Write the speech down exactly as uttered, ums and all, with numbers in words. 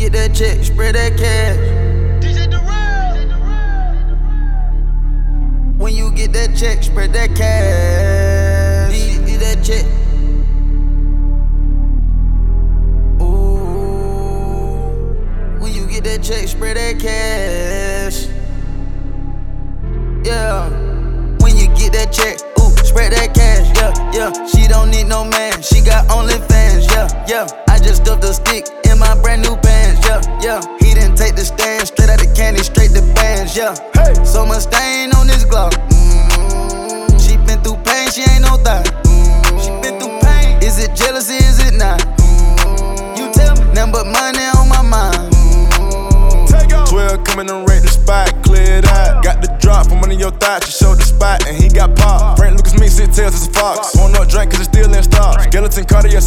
get that check, spread that cash. D J Durrell. When you get that check, spread that cash. Get, get that check. Ooh. When you get that check, spread that cash. Yeah. When you get that check, ooh, spread that cash. Yeah, yeah. She don't need no man, she got OnlyFans. Yeah, yeah. I just stuffed a stick in my brand new pants. Yeah, yeah. He didn't take the stand, straight out the candy, straight to bands. Yeah, hey. So much stain on this glove. Mm-hmm. She been through pain, she ain't no thot. Mm-hmm. She been through pain. Is it jealousy? Is it not? Mm-hmm. You tell me. Nothing but money on my mind. Mm-hmm. Take off. twelve coming and rate the spot, cleared out. Got the drop from one of your thighs, she showed the spot, and he got popped. Frank Lucas me, sit tails as a fox. Pouring up drink cause it's still in stock. Skeleton Cartier.